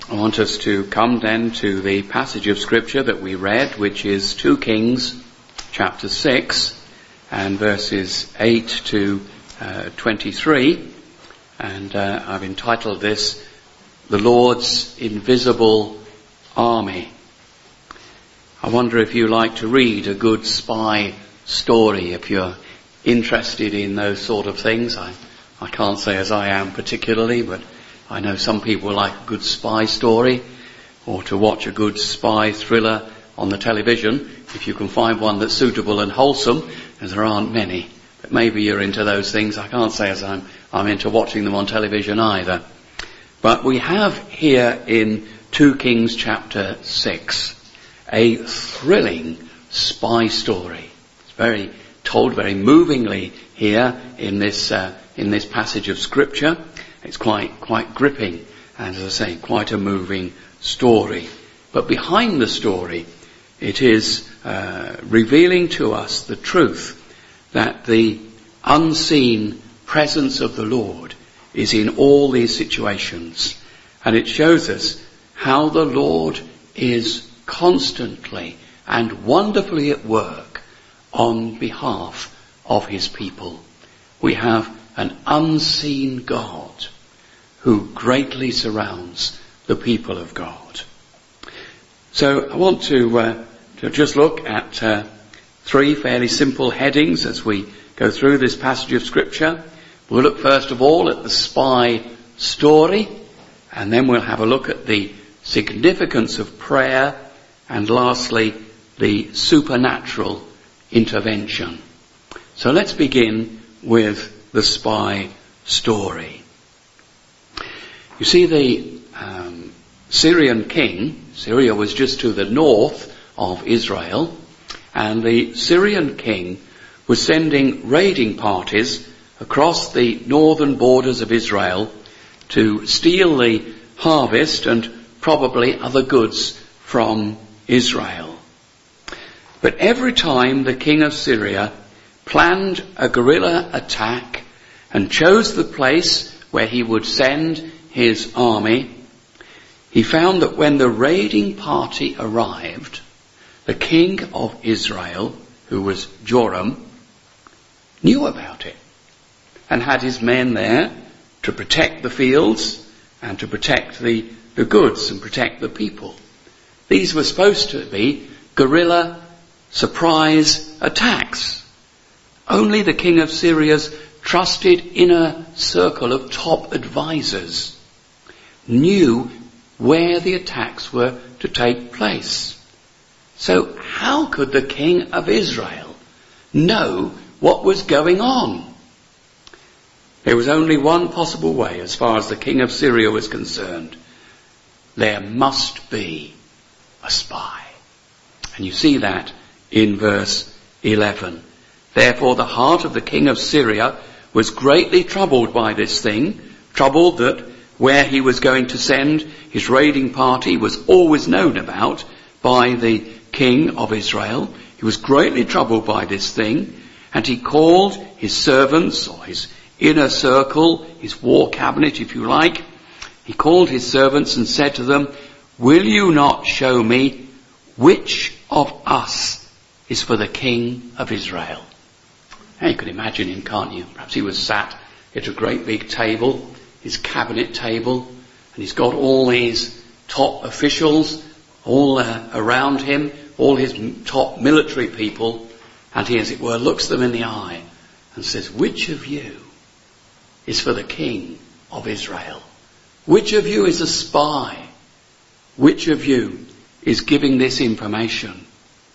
I want us to come then to the passage of Scripture that we read, which is 2 Kings chapter 6 and verses 8 to 23. And I've entitled this, The Lord's Invisible Army. I wonder if you like to read a good spy story, if you're interested in those sort of things. I can't say as I am particularly, but I know some people like a good spy story or to watch a good spy thriller on the television, if you can find one that's suitable and wholesome, as there aren't many. But maybe you're into those things. I can't say as I'm into watching them on television either. But we have here in 2 Kings chapter 6 a thrilling spy story. It's told very movingly here in this passage of Scripture. It's quite gripping, and as I say, quite a moving story. But behind the story, it is revealing to us the truth that the unseen presence of the Lord is in all these situations. And it shows us how the Lord is constantly and wonderfully at work on behalf of his people. We have an unseen God who greatly surrounds the people of God. So I want to just look at 3 fairly simple headings as we go through this passage of Scripture. We'll look first of all at the spy story, and then we'll have a look at the significance of prayer, and lastly, the supernatural intervention. So let's begin with the spy story. You see, the Syrian king, Syria was just to the north of Israel, and the Syrian king was sending raiding parties across the northern borders of Israel to steal the harvest and probably other goods from Israel. But every time the king of Syria planned a guerrilla attack and chose the place where he would send his army, he found that when the raiding party arrived, the king of Israel, who was Joram, knew about it and had his men there to protect the fields and to protect the goods and protect the people. These were supposed to be guerrilla surprise attacks. Only the king of Syria's trusted inner circle of top advisors knew where the attacks were to take place. So how could the king of Israel know what was going on? There was only one possible way as far as the king of Syria was concerned. There must be a spy. And you see that in verse 11. Therefore the heart of the king of Syria was greatly troubled by this thing, troubled that where he was going to send his raiding party was always known about by the king of Israel. He was greatly troubled by this thing, and he called his servants, or his inner circle, his war cabinet if you like. He called his servants and said to them, "Will you not show me which of us is for the king of Israel?" Now you can imagine him, can't you? Perhaps he was sat at a great big table, his cabinet table, and he's got all these top officials all around him, all his top military people, and he, as it were, looks them in the eye and says, "Which of you is for the king of Israel? Which of you is a spy? Which of you is giving this information?"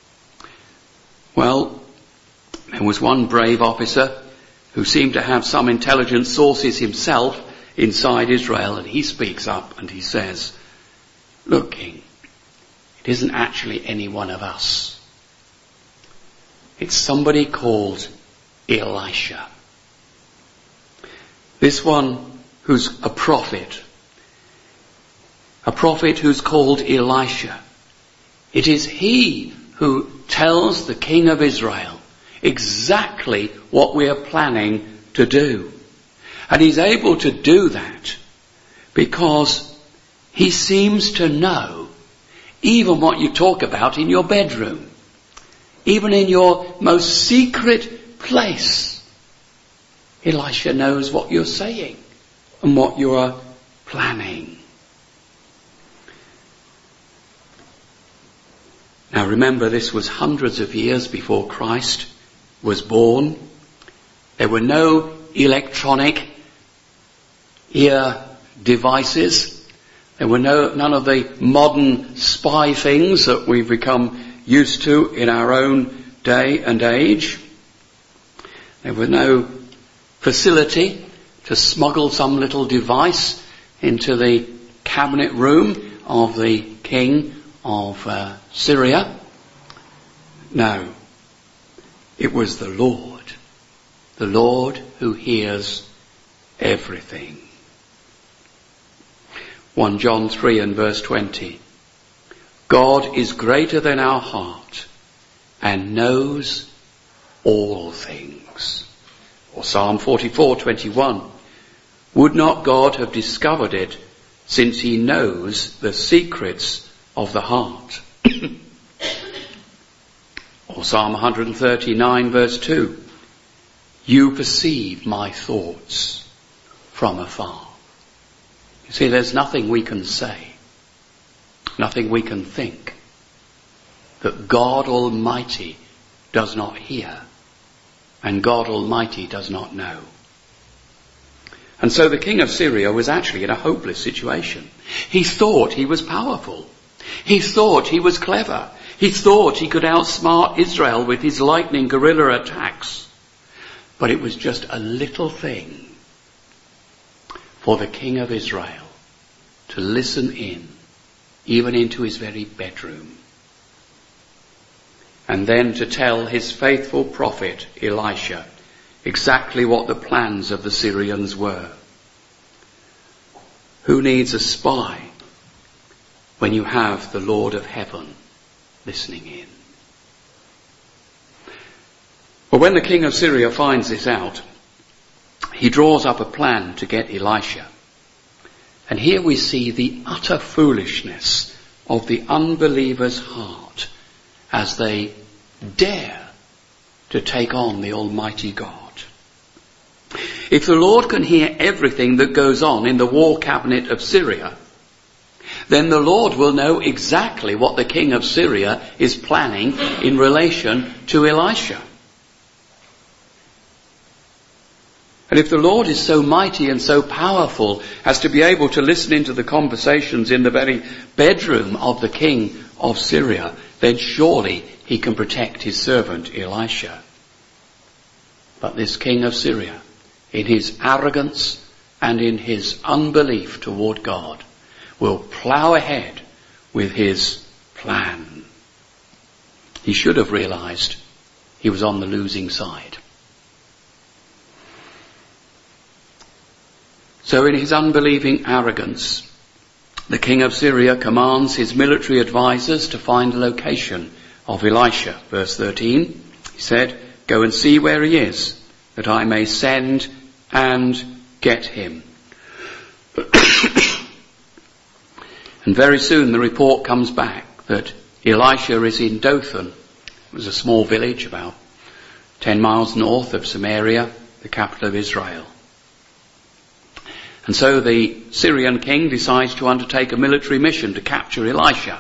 Well, there was one brave officer who seemed to have some intelligence sources himself inside Israel, and he speaks up and he says, "Look, king, it isn't actually any one of us. It's somebody called Elisha. This one who's a prophet who's called Elisha. It is he who tells the king of Israel exactly what we are planning to do. And he's able to do that because He seems to know even what you talk about in your bedroom, even in your most secret place. Elisha knows what you're saying and what you are planning. Now remember, this was hundreds of years before Christ was born. There were no electronic ear devices. There were none of the modern spy things that we've become used to in our own day and age. There was no facility to smuggle some little device into the cabinet room of the king of Syria. No, it was the Lord who hears everything. 1 John 3 and verse 20. God is greater than our heart and knows all things. Or Psalm 44:21. Would not God have discovered it, since he knows the secrets of the heart? Or Psalm 139 verse 2. You perceive my thoughts from afar. You see, there's nothing we can say, nothing we can think, that God Almighty does not hear and God Almighty does not know. And so the king of Syria was actually in a hopeless situation. He thought he was powerful. He thought he was clever. He thought he could outsmart Israel with his lightning guerrilla attacks. But it was just a little thing for the king of Israel to listen in, even into his very bedroom, and then to tell his faithful prophet Elisha exactly what the plans of the Syrians were. Who needs a spy when you have the Lord of heaven listening in? Well, when the king of Syria finds this out, he draws up a plan to get Elisha. And here we see the utter foolishness of the unbeliever's heart as they dare to take on the Almighty God. If the Lord can hear everything that goes on in the war cabinet of Syria, then the Lord will know exactly what the king of Syria is planning in relation to Elisha. And if the Lord is so mighty and so powerful as to be able to listen into the conversations in the very bedroom of the king of Syria, then surely he can protect his servant Elisha. But this king of Syria, in his arrogance and in his unbelief toward God, will plough ahead with his plan. He should have realized he was on the losing side. So in his unbelieving arrogance, the king of Syria commands his military advisors to find the location of Elisha. Verse 13, he said, go and see where he is, that I may send and get him. And very soon the report comes back that Elisha is in Dothan. It was a small village about 10 miles north of Samaria, the capital of Israel. And so the Syrian king decides to undertake a military mission to capture Elisha.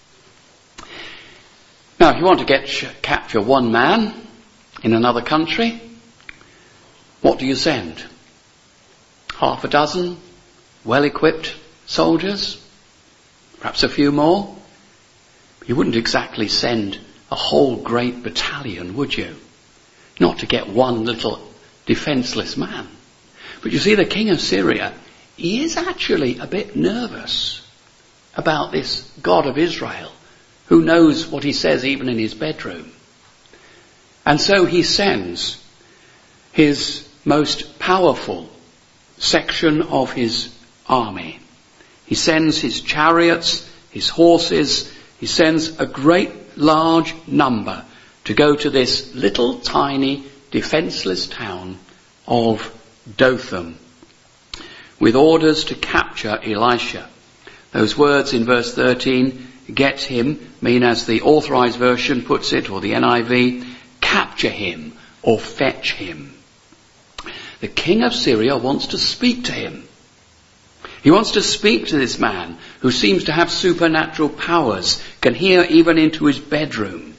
Now, if you want to capture one man in another country, what do you send? Half a dozen well-equipped soldiers? Perhaps a few more? You wouldn't exactly send a whole great battalion, would you? Not to get one little defenseless man. But you see, the king of Syria, he is actually a bit nervous about this God of Israel, who knows what he says even in his bedroom. And so he sends his most powerful section of his army. He sends his chariots, his horses, he sends a great large number to go to this little tiny defenseless town of Dothan with orders to capture Elisha. Those words in verse 13, get him, mean, as the Authorized Version puts it, or the NIV, capture him or fetch him. The king of Syria wants to speak to him. He wants to speak to this man who seems to have supernatural powers, can hear even into his bedroom.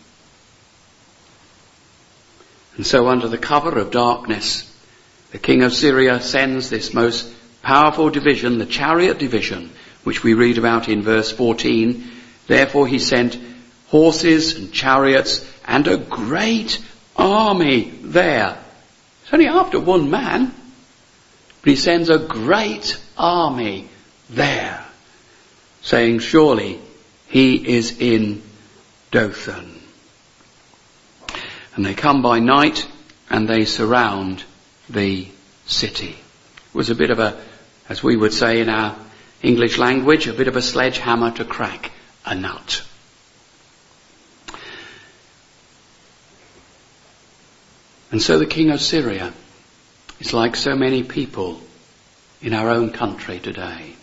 And so under the cover of darkness, the king of Syria sends this most powerful division, the chariot division, which we read about in verse 14. Therefore he sent horses and chariots and a great army there. It's only after one man, but he sends a great army there, saying, surely he is in Dothan. And they come by night and they surround the city. It was a bit of a, as we would say in our English language, a bit of a sledgehammer to crack a nut. And so the king of Syria is like so many people in our own country today.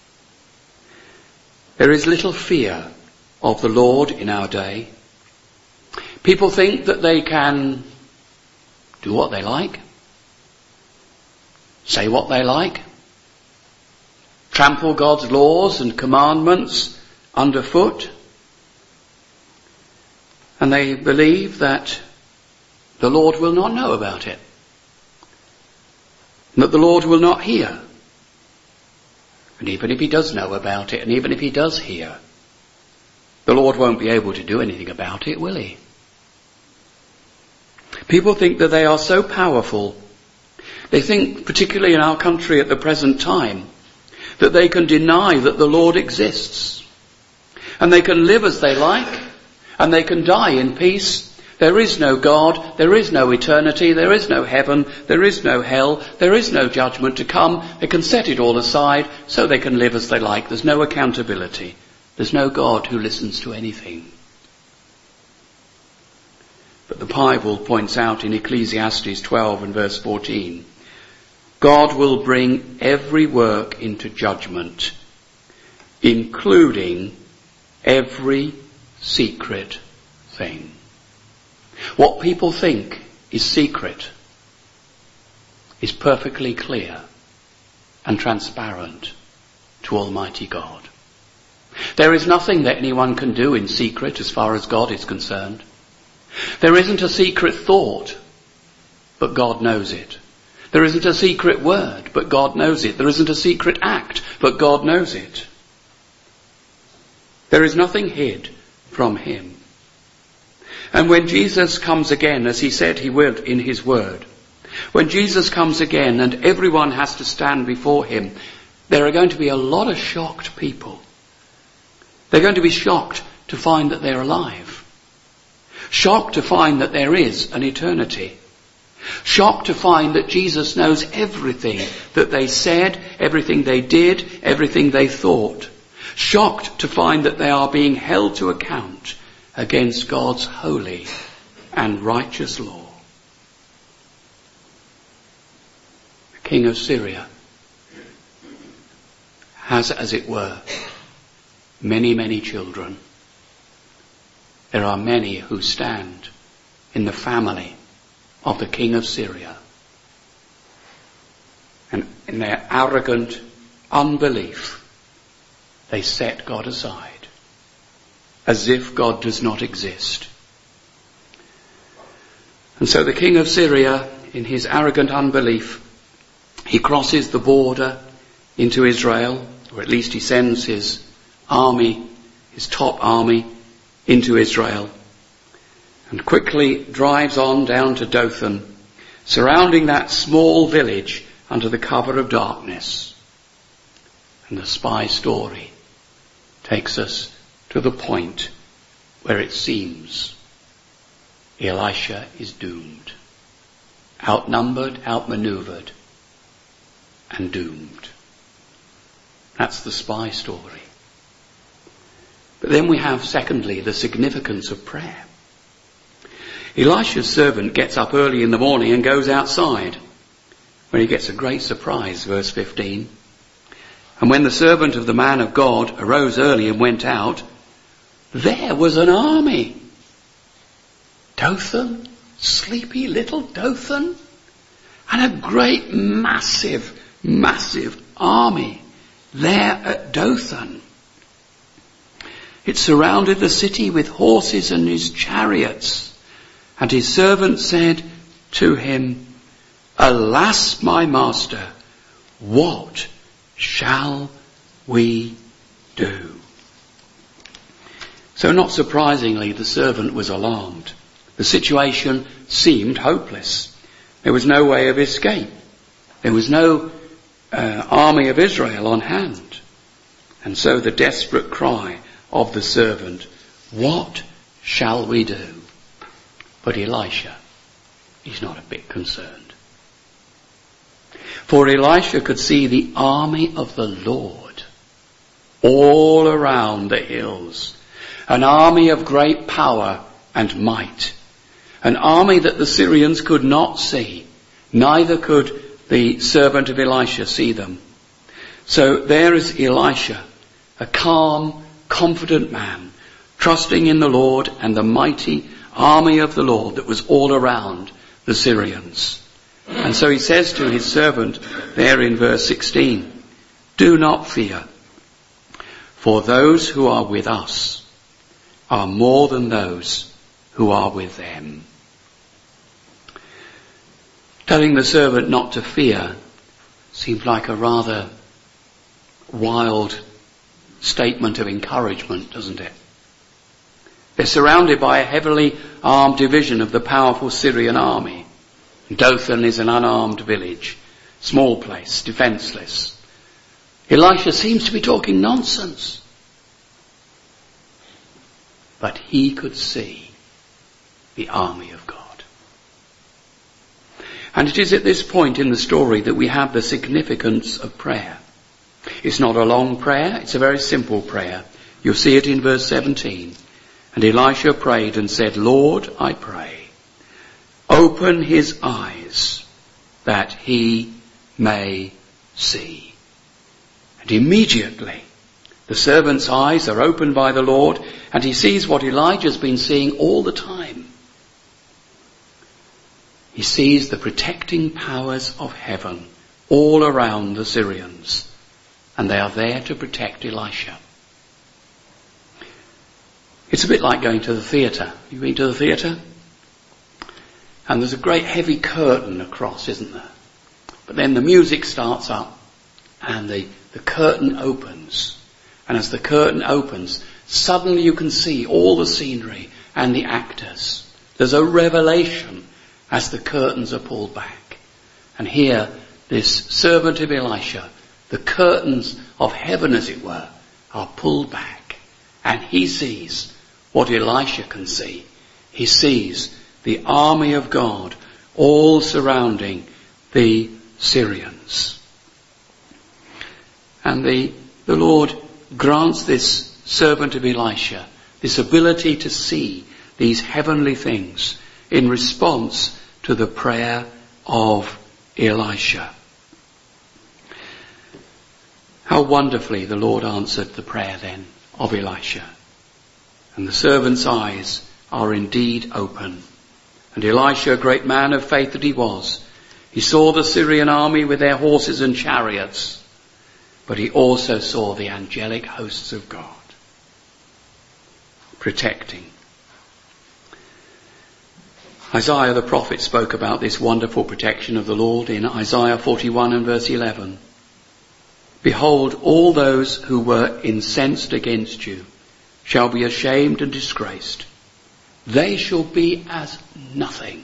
There is little fear of the Lord in our day. People think that they can do what they like, say what they like, trample God's laws and commandments underfoot, and they believe that the Lord will not know about it, and that the Lord will not hear. And even if he does know about it, and even if he does hear, the Lord won't be able to do anything about it, will he? People think that they are so powerful. They think, particularly in our country at the present time, that they can deny that the Lord exists. And they can live as they like, and they can die in peace. There is no God, there is no eternity, there is no heaven, there is no hell, there is no judgment to come. They can set it all aside so they can live as they like. There's no accountability. There's no God who listens to anything. But the Bible points out in Ecclesiastes 12 and verse 14, God will bring every work into judgment, including every secret thing. What people think is secret is perfectly clear and transparent to Almighty God. There is nothing that anyone can do in secret as far as God is concerned. There isn't a secret thought, but God knows it. There isn't a secret word, but God knows it. There isn't a secret act, but God knows it. There is nothing hid from him. And when Jesus comes again, as he said he will in his word, when Jesus comes again and everyone has to stand before him, there are going to be a lot of shocked people. They're going to be shocked to find that they're alive. Shocked to find that there is an eternity. Shocked to find that Jesus knows everything that they said, everything they did, everything they thought. Shocked to find that they are being held to account against God's holy and righteous law. The king of Syria has, as it were, many, many children. There are many who stand in the family of the king of Syria. And in their arrogant unbelief, they set God aside, as if God does not exist. And so the king of Syria, in his arrogant unbelief, he crosses the border into Israel, or at least he sends his army, his top army, into Israel, and quickly drives on down to Dothan, surrounding that small village under the cover of darkness. And the spy story takes us to the point where it seems Elisha is doomed, outnumbered, outmaneuvered, and doomed. That's the spy story. But then we have, secondly, the significance of prayer. Elisha's servant gets up early in the morning and goes outside, where he gets a great surprise, verse 15. And when the servant of the man of God arose early and went out, there was an army. Dothan, sleepy little Dothan, and a great massive army there at Dothan. It surrounded the city with horses and his chariots. And his servant said to him, Alas, my master, what shall we do? So not surprisingly, the servant was alarmed. The situation seemed hopeless. There was no way of escape. There was no army of Israel on hand. And so the desperate cry of the servant, what shall we do? But Elisha, he's not a bit concerned. For Elisha could see the army of the Lord all around the hills. An army of great power and might. An army that the Syrians could not see. Neither could the servant of Elisha see them. So there is Elisha, a calm, confident man, trusting in the Lord and the mighty army of the Lord that was all around the Syrians. And so he says to his servant there in verse 16, Do not fear, for those who are with us are more than those who are with them. Telling the servant not to fear seems like a rather wild statement of encouragement, doesn't it? They're surrounded by a heavily armed division of the powerful Syrian army. Dothan is an unarmed village, small place, defenseless. Elisha seems to be talking nonsense. But he could see the army of God. And it is at this point in the story that we have the significance of prayer. It's not a long prayer, it's a very simple prayer. You'll see it in verse 17. And Elisha prayed and said, Lord, I pray, open his eyes that he may see. And immediately the servant's eyes are opened by the Lord and he sees what Elijah's been seeing all the time. He sees the protecting powers of heaven all around the Syrians, and they are there to protect Elisha. It's a bit like going to the theatre. You been to the theatre? And there's a great heavy curtain across, isn't there? But then the music starts up and the curtain opens. And as the curtain opens, suddenly you can see all the scenery and the actors. There's a revelation as the curtains are pulled back. And here, this servant of Elisha, the curtains of heaven, as it were, are pulled back. And he sees what Elisha can see. He sees the army of God all surrounding the Syrians. And the Lord grants this servant of Elisha this ability to see these heavenly things in response to the prayer of Elisha. How wonderfully the Lord answered the prayer then of Elisha. And the servant's eyes are indeed open. And Elisha, a great man of faith that he was, he saw the Syrian army with their horses and chariots, but he also saw the angelic hosts of God protecting. Isaiah the prophet spoke about this wonderful protection of the Lord in Isaiah 41 and verse 11. Behold, all those who were incensed against you shall be ashamed and disgraced. They shall be as nothing.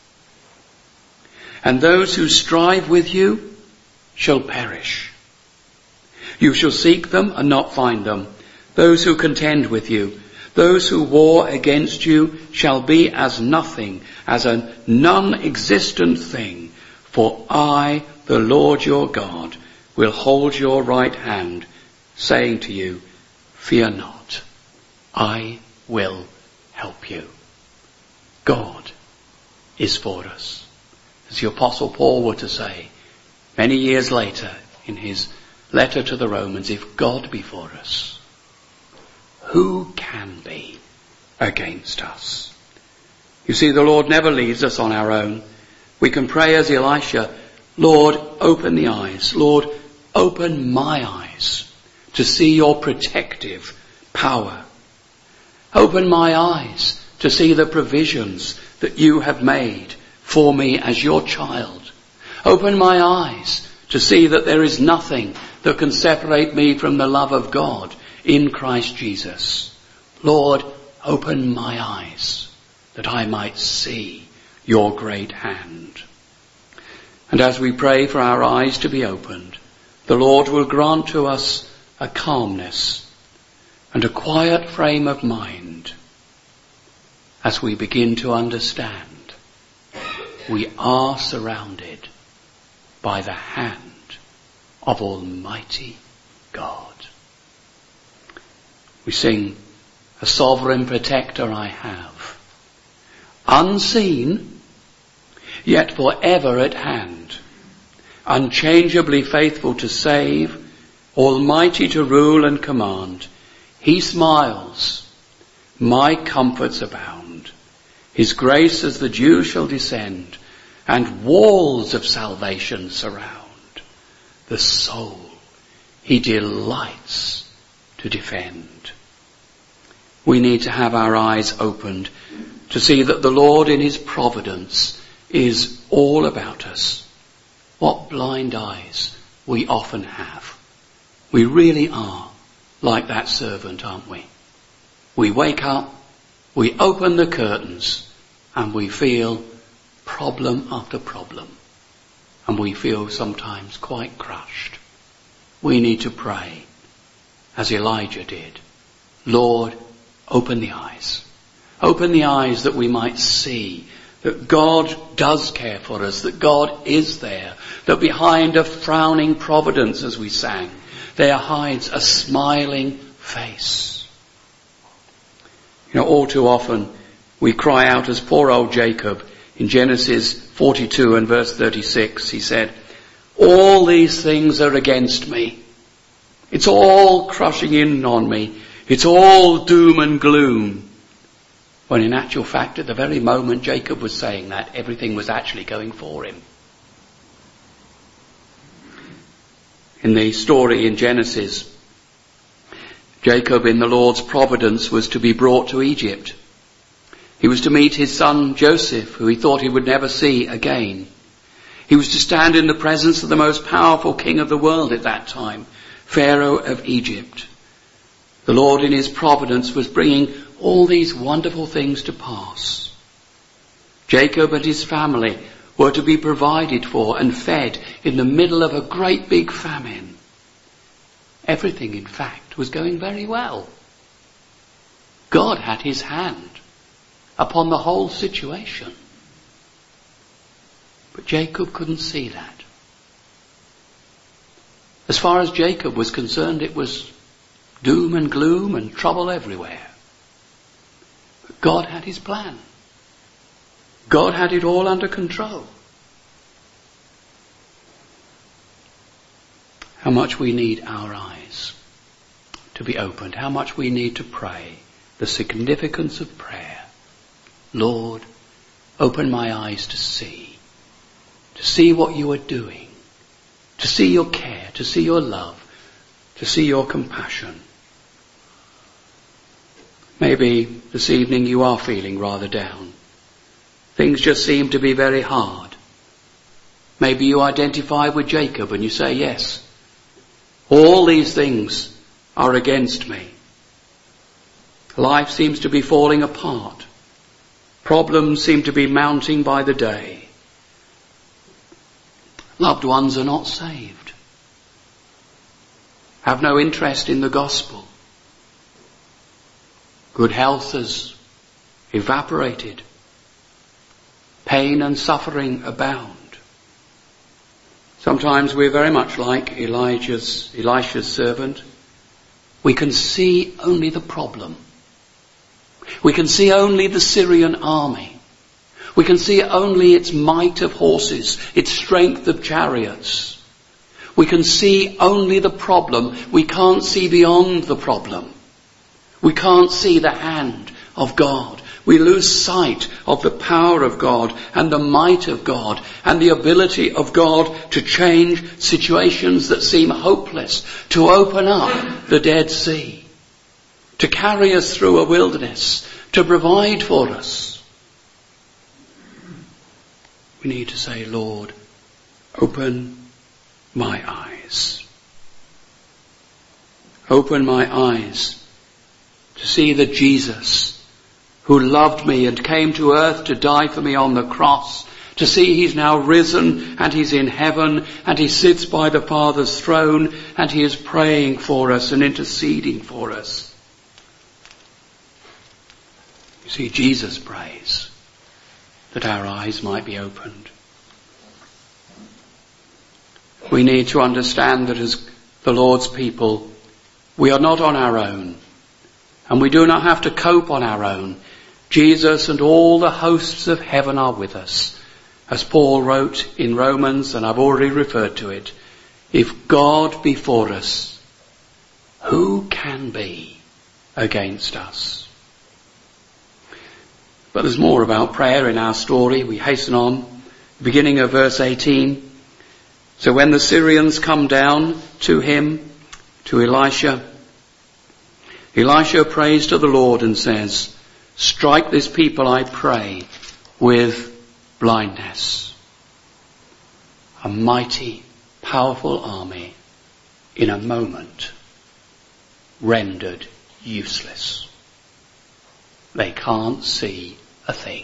And those who strive with you shall perish. You shall seek them and not find them. Those who contend with you, those who war against you shall be as nothing, as a non-existent thing. For I, the Lord your God, will hold your right hand, saying to you, fear not, I will help you. God is for us. As the Apostle Paul were to say many years later in his letter to the Romans, if God be for us, who can be against us? You see, the Lord never leaves us on our own. We can pray as Elisha, Lord, open the eyes. Lord, open my eyes to see your protective power. Open my eyes to see the provisions that you have made for me as your child. Open my eyes to see that there is nothing that can separate me from the love of God in Christ Jesus. Lord, open my eyes that I might see your great hand. And as we pray for our eyes to be opened, the Lord will grant to us a calmness and a quiet frame of mind as we begin to understand we are surrounded by the hand of Almighty God. We sing, a sovereign protector I have, unseen, yet forever at hand, unchangeably faithful to save, almighty to rule and command. He smiles, my comforts abound. His grace as the dew shall descend, and walls of salvation surround. The soul he delights to defend. We need to have our eyes opened to see that the Lord in his providence is all about us. What blind eyes we often have. We really are like that servant, aren't we? We wake up, we open the curtains, and we feel problem after problem. And we feel sometimes quite crushed. We need to pray, as Elijah did. Lord, open the eyes. Open the eyes that we might see that God does care for us, that God is there, that behind a frowning providence, as we sang, there hides a smiling face. You know, all too often we cry out as poor old Jacob in Genesis 42 and verse 36. He said, all these things are against me. It's all crushing in on me. It's all doom and gloom. When in actual fact, at the very moment Jacob was saying that, everything was actually going for him. In the story in Genesis, Jacob in the Lord's providence was to be brought to Egypt. He was to meet his son Joseph, who he thought he would never see again. He was to stand in the presence of the most powerful king of the world at that time, Pharaoh of Egypt. The Lord in his providence was bringing all these wonderful things to pass. Jacob and his family were to be provided for and fed in the middle of a great big famine. Everything, in fact, was going very well. God had his hand upon the whole situation. But Jacob couldn't see that. As far as Jacob was concerned, it was doom and gloom and trouble everywhere. But God had his plan. God had it all under control. How much we need our eyes to be opened. How much we need to pray. The significance of prayer. Lord, open my eyes to see what you are doing, to see your care, to see your love, to see your compassion. Maybe this evening you are feeling rather down. Things just seem to be very hard. Maybe you identify with Jacob and you say, yes, all these things are against me. Life seems to be falling apart. Problems seem to be mounting by the day. Loved ones are not saved. Have no interest in the gospel. Good health has evaporated. Pain and suffering abound. Sometimes we're very much like Elisha's servant. We can see only the problem. We can see only the Syrian army. We can see only its might of horses, its strength of chariots. We can see only the problem. We can't see beyond the problem. We can't see the hand of God. We lose sight of the power of God and the might of God and the ability of God to change situations that seem hopeless, to open up the Dead Sea, to carry us through a wilderness, to provide for us. We need to say, Lord, open my eyes. Open my eyes to see that Jesus, who loved me and came to earth to die for me on the cross, to see he's now risen and he's in heaven and he sits by the Father's throne and he is praying for us and interceding for us. You see, Jesus prays that our eyes might be opened. We need to understand that as the Lord's people, we are not on our own, and we do not have to cope on our own. Jesus and all the hosts of heaven are with us. As Paul wrote in Romans, and I've already referred to it, if God be for us, who can be against us? But there's more about prayer in our story. We hasten on, beginning of verse 18. So when the Syrians come down to him, to Elisha, Elisha prays to the Lord and says, strike this people, I pray, with blindness. A mighty, powerful army in a moment rendered useless. They can't see a thing.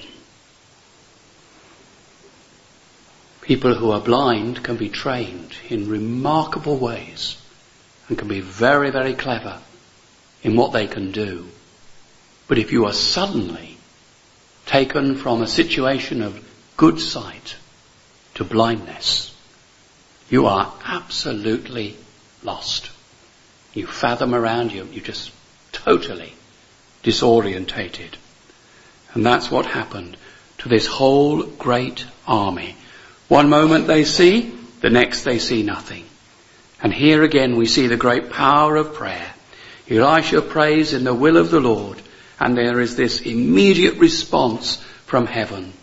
People who are blind can be trained in remarkable ways and can be very, very clever in what they can do. But if you are suddenly taken from a situation of good sight to blindness, you are absolutely lost. You fathom around you, you're just totally disorientated. And that's what happened to this whole great army. One moment they see, the next they see nothing. And here again we see the great power of prayer. Elisha prays in the will of the Lord, and there is this immediate response from heaven.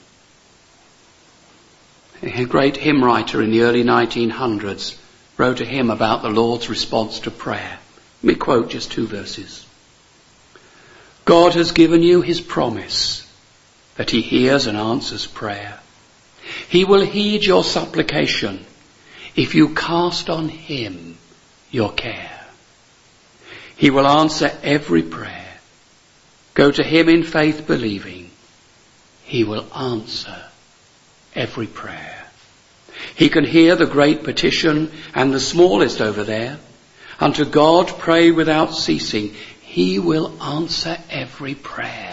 A great hymn writer in the early 1900s wrote a hymn about the Lord's response to prayer. Let me quote just 2 verses. God has given you his promise that he hears and answers prayer. He will heed your supplication if you cast on him your care. He will answer every prayer. Go to him in faith believing. He will answer every prayer. He can hear the great petition and the smallest over there. Unto God pray without ceasing. He will answer every prayer.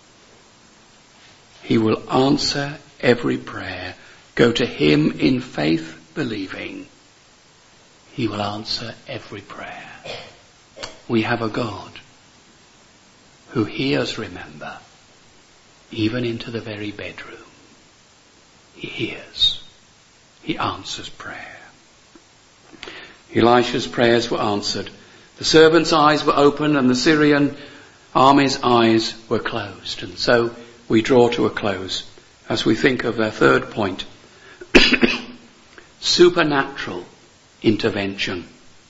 He will answer every prayer. Go to him in faith believing. He will answer every prayer. We have a God who hears, remember, even into the very bedroom. He hears. He answers prayer. Elisha's prayers were answered. The servant's eyes were opened and the Syrian army's eyes were closed. And so we draw to a close as we think of their third point. Supernatural intervention.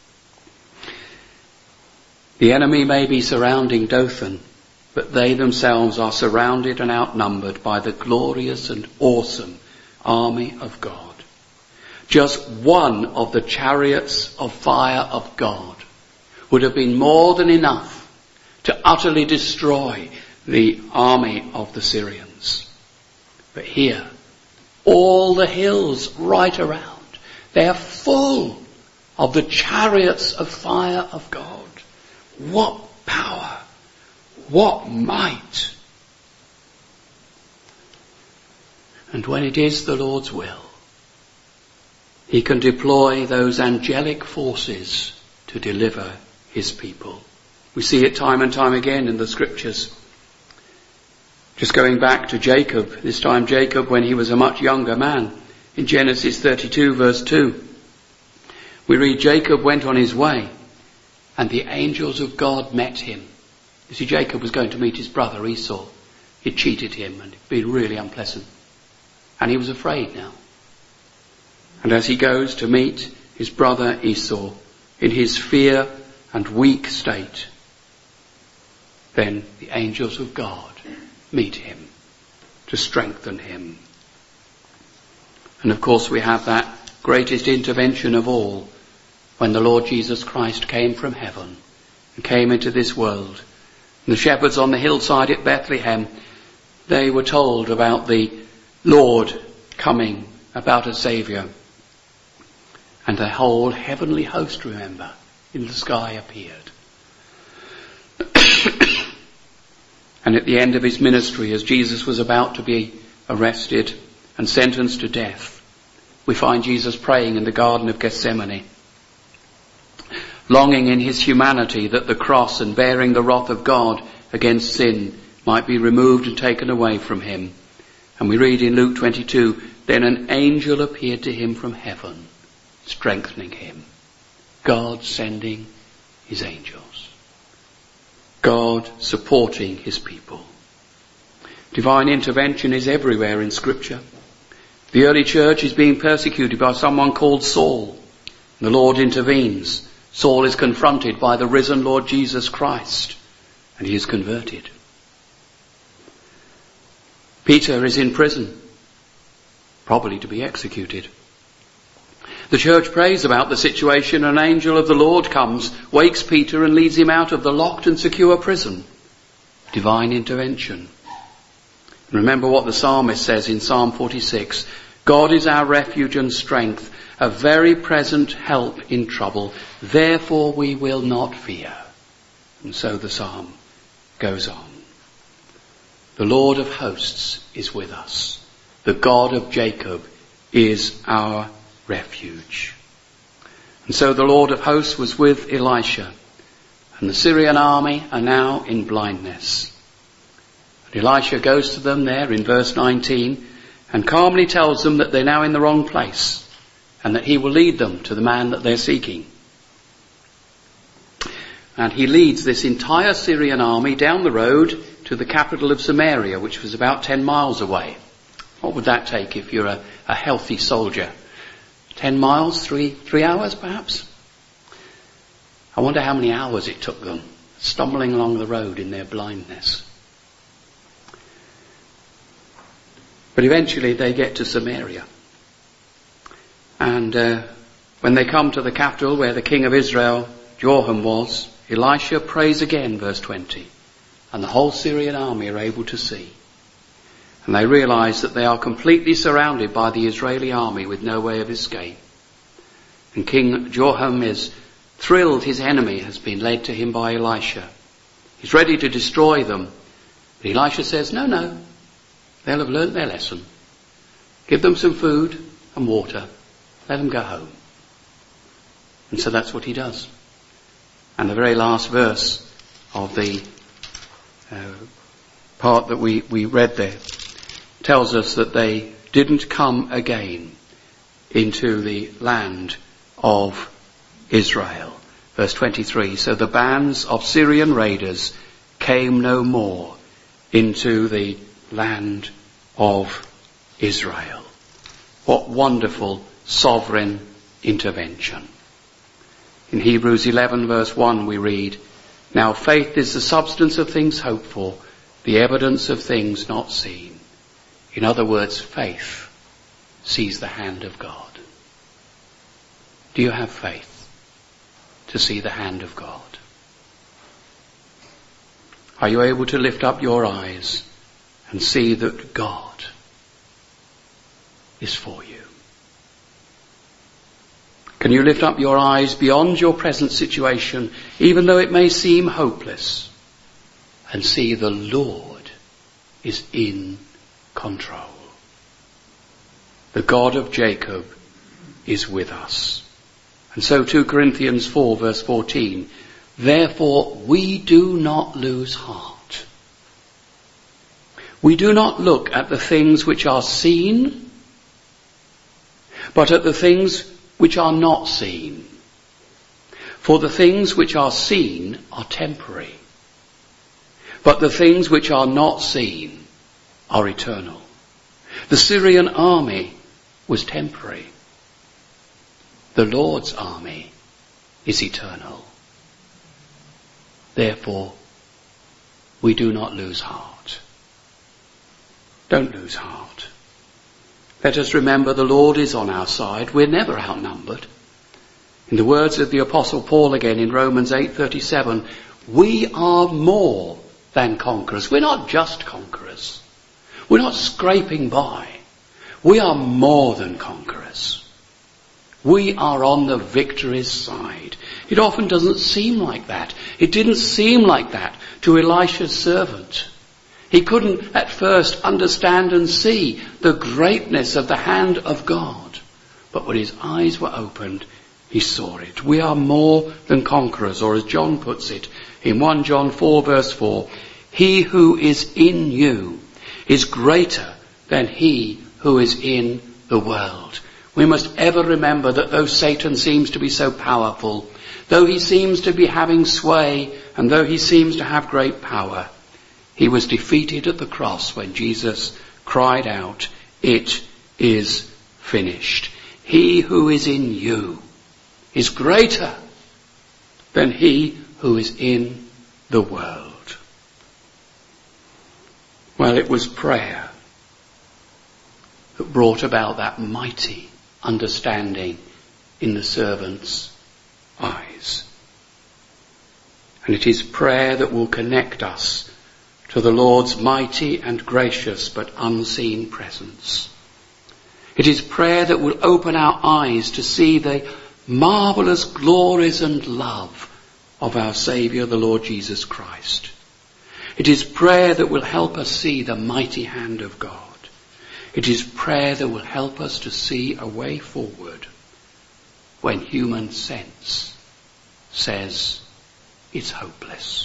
The enemy may be surrounding Dothan, but they themselves are surrounded and outnumbered by the glorious and awesome army of God. Just one of the chariots of fire of God would have been more than enough to utterly destroy the army of the Syrians. But here, all the hills right around, they are full of the chariots of fire of God. What power! What might! And when it is the Lord's will, he can deploy those angelic forces to deliver his people. We see it time and time again in the scriptures. Just going back to Jacob, this time Jacob when he was a much younger man, in Genesis 32 verse 2. We read Jacob went on his way and the angels of God met him. You see, Jacob was going to meet his brother Esau. He'd cheated him and it'd been really unpleasant. And he was afraid now. And as he goes to meet his brother Esau in his fear and weak state, then the angels of God meet him to strengthen him. And of course we have that greatest intervention of all when the Lord Jesus Christ came from heaven and came into this world. And the shepherds on the hillside at Bethlehem, they were told about the Lord coming, about a Saviour. And the whole heavenly host, remember, in the sky appeared. And at the end of his ministry, as Jesus was about to be arrested and sentenced to death, we find Jesus praying in the Garden of Gethsemane, longing in his humanity that the cross and bearing the wrath of God against sin might be removed and taken away from him. And we read in Luke 22, then an angel appeared to him from heaven, strengthening him. God sending his angels. God supporting his people. Divine intervention is everywhere in Scripture. The early church is being persecuted by someone called Saul. The Lord intervenes. Saul is confronted by the risen Lord Jesus Christ, and he is converted. Peter is in prison, probably to be executed. The church prays about the situation. An angel of the Lord comes, wakes Peter and leads him out of the locked and secure prison. Divine intervention. Remember what the psalmist says in Psalm 46. God is our refuge and strength, a very present help in trouble. Therefore we will not fear. And so the psalm goes on. The Lord of hosts is with us. The God of Jacob is our refuge. And so the Lord of hosts was with Elisha, and the Syrian army are now in blindness. And Elisha goes to them there in verse 19 and calmly tells them that they're now in the wrong place and that he will lead them to the man that they're seeking. And he leads this entire Syrian army down the road to the capital of Samaria, which was about 10 miles away. What would that take if you're a healthy soldier? 10 miles, 3 hours perhaps? I wonder how many hours it took them, stumbling along the road in their blindness. But eventually they get to Samaria. And when they come to the capital where the king of Israel, Joram, was, Elisha prays again, verse 20. And the whole Syrian army are able to see. And they realize that they are completely surrounded by the Israeli army with no way of escape. And King Joram is thrilled his enemy has been led to him by Elisha. He's ready to destroy them. But Elisha says, no, they'll have learnt their lesson. Give them some food and water. Let them go home. And so that's what he does. And the very last verse of the part that we read there tells us that they didn't come again into the land of Israel. Verse 23, so the bands of Syrian raiders came no more into the land of Israel. What wonderful sovereign intervention. In Hebrews 11 verse 1 we read, now faith is the substance of things hoped for, the evidence of things not seen. In other words, faith sees the hand of God. Do you have faith to see the hand of God? Are you able to lift up your eyes and see that God is for you? Can you lift up your eyes beyond your present situation, even though it may seem hopeless, and see the Lord is in control? The God of Jacob is with us. And so 2 Corinthians 4 verse 14, therefore we do not lose heart. We do not look at the things which are seen, but at the things which are not seen. For the things which are seen are temporary, but the things which are not seen are eternal. The Syrian army was temporary. The Lord's army is eternal. Therefore, we do not lose heart. Don't lose heart. Let us remember the Lord is on our side. We're never outnumbered. In the words of the Apostle Paul again in Romans 8:37, we are more than conquerors. We're not just conquerors. We're not scraping by. We are more than conquerors. We are on the victory's side. It often doesn't seem like that. It didn't seem like that to Elisha's servant. He couldn't at first understand and see the greatness of the hand of God. But when his eyes were opened, he saw it. We are more than conquerors, or as John puts it in 1 John 4 verse 4, he who is in you is greater than he who is in the world. We must ever remember that though Satan seems to be so powerful, though he seems to be having sway, and though he seems to have great power, he was defeated at the cross when Jesus cried out, "It is finished." He who is in you is greater than he who is in the world. Well, it was prayer that brought about that mighty understanding in the servant's eyes. And it is prayer that will connect us to the Lord's mighty and gracious but unseen presence. It is prayer that will open our eyes to see the marvellous glories and love of our Saviour, the Lord Jesus Christ. It is prayer that will help us see the mighty hand of God. It is prayer that will help us to see a way forward when human sense says it's hopeless.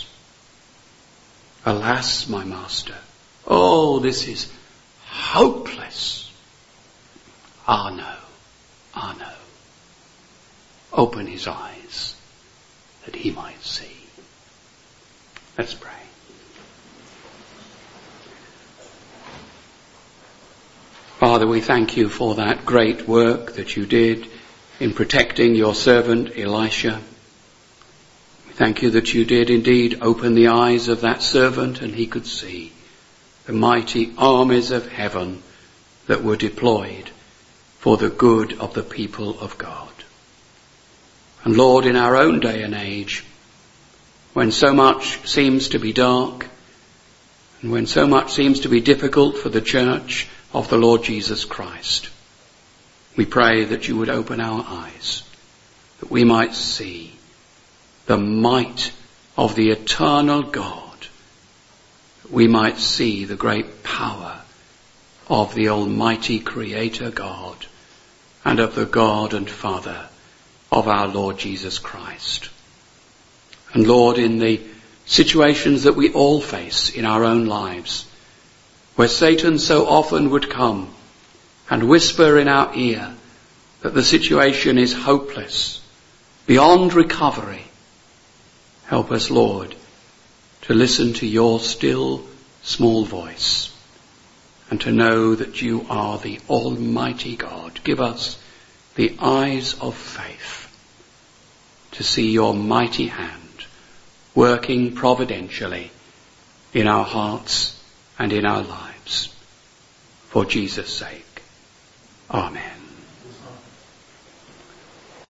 Alas, my master, oh, this is hopeless. Ah, no, ah, no. Open his eyes that he might see. Let's pray. Father, we thank you for that great work that you did in protecting your servant Elisha. We thank you that you did indeed open the eyes of that servant and he could see the mighty armies of heaven that were deployed for the good of the people of God. And Lord, in our own day and age, when so much seems to be dark, and when so much seems to be difficult for the church of the Lord Jesus Christ, we pray that you would open our eyes, that we might see the might of the eternal God, that we might see the great power of the Almighty Creator God and of the God and Father of our Lord Jesus Christ. And Lord, in the situations that we all face in our own lives, where Satan so often would come and whisper in our ear that the situation is hopeless, beyond recovery, help us, Lord, to listen to your still small voice and to know that you are the Almighty God. Give us the eyes of faith to see your mighty hand working providentially in our hearts and in our lives. For Jesus' sake. Amen.